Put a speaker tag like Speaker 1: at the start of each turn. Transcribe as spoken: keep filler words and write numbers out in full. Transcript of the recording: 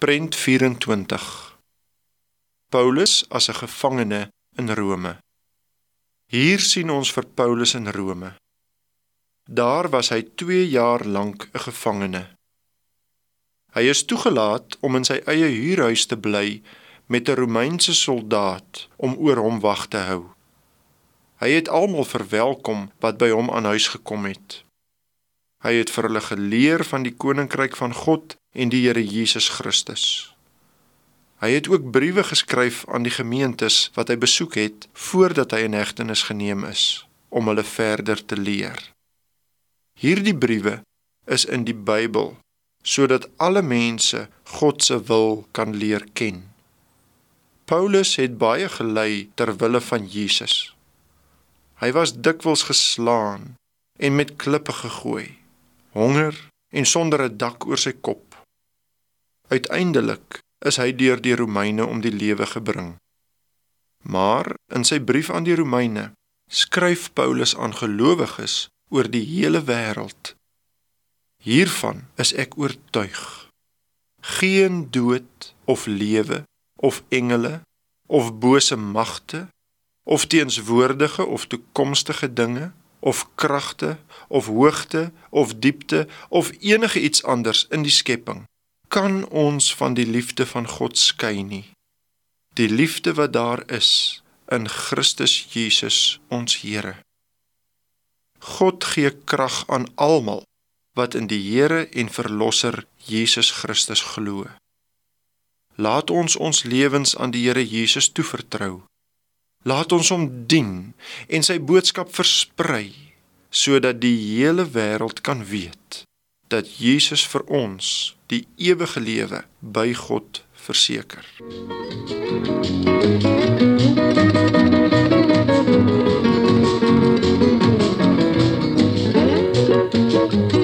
Speaker 1: Prent vyf-en-twintig. Paulus as 'n gevangene in Rome. Hier sien ons vir Paulus in Rome. Daar was hy twee jaar lank 'n gevangene. Hy is toegelaat om in sy eie huurhuis te bly met 'n Romeinse soldaat om oor hom wag te hou. Hy het almal verwelkom wat by hom aan huis gekom het. Hy het vir hulle geleer van die koninkryk van God en die Here Jesus Christus. Hy het ook briewe geskryf aan die gemeentes wat hy besoek het voordat hy in hegtenis geneem is, om hulle verder te leer. Hierdie briewe is in die Bybel, sodat alle mense God se wil kan leer ken. Paulus het baie gelei ter wille van Jesus. Hy was dikwels geslaan en met klippe gegooi, honger en sonder 'n dak oor sy kop. Uiteindelik is hy deur die Romeine om die lewe gebring. Maar in sy brief aan die Romeine skryf Paulus aan gelowiges oor die hele wêreld. Hiervan is ek oortuig. Geen dood of lewe of engele of bose magte of teenswoordige of toekomstige dinge of kragte of hoogte of diepte of enige iets anders in die skepping kan ons van die liefde van God skei nie. Die liefde wat daar is in Christus Jesus ons Here. God gee krag aan almal wat in die Here en Verlosser Jesus Christus glo. Laat ons ons lewens aan die Here Jesus toevertrou. Laat ons hom dien en sy boodskap versprei, sodat die hele wêreld kan weet dat Jesus vir ons die ewige lewe by God verseker. Thank you.